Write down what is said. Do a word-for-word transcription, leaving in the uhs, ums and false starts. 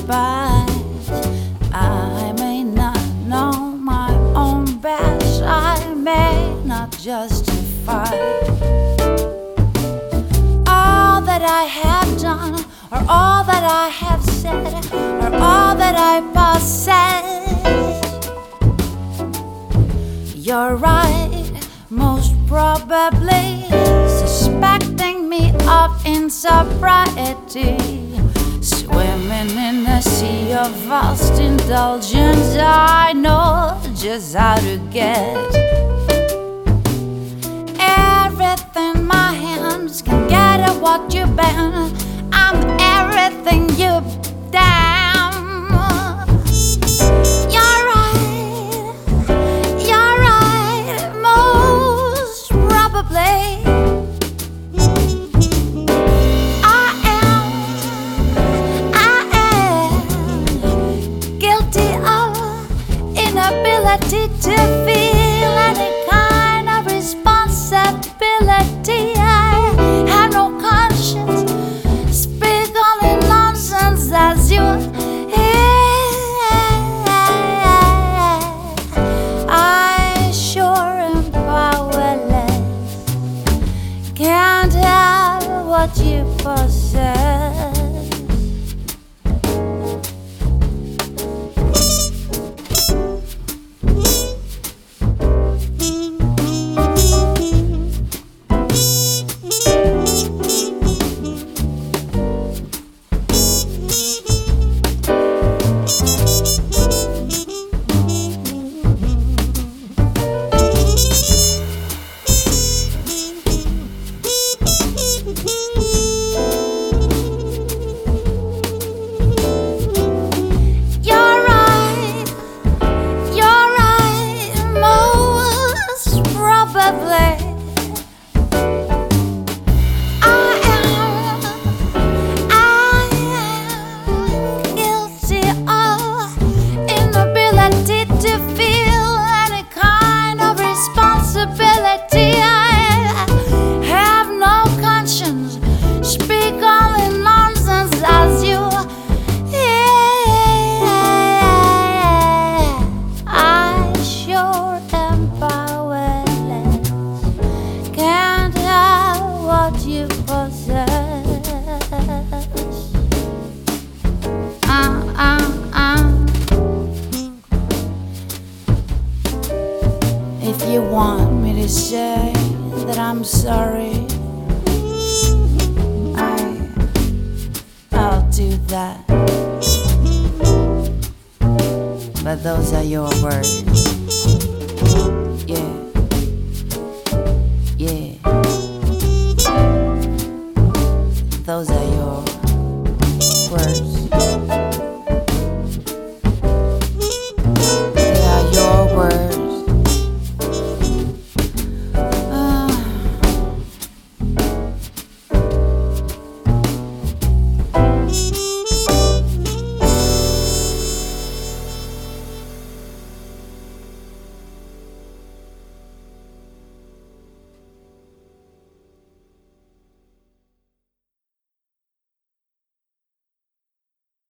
by. I may not know my own best, I may not justify all that I have done, or all that I have said, or all that I possess. You're right, most probably suspecting me of insobriety, swimming in a sea of vast indulgence. I know just how to get everything my hands can get at what you've been. I'm everything you've damn. You're right, you're right, most probably. I am, I am guilty of inability to feel any kind of responsibility. I have no conscience, speak only nonsense as you. I sure am powerless, can't have what you possess. You possess. Uh, uh, uh. If you want me to say that I'm sorry, I, I'll do that. But those are your words.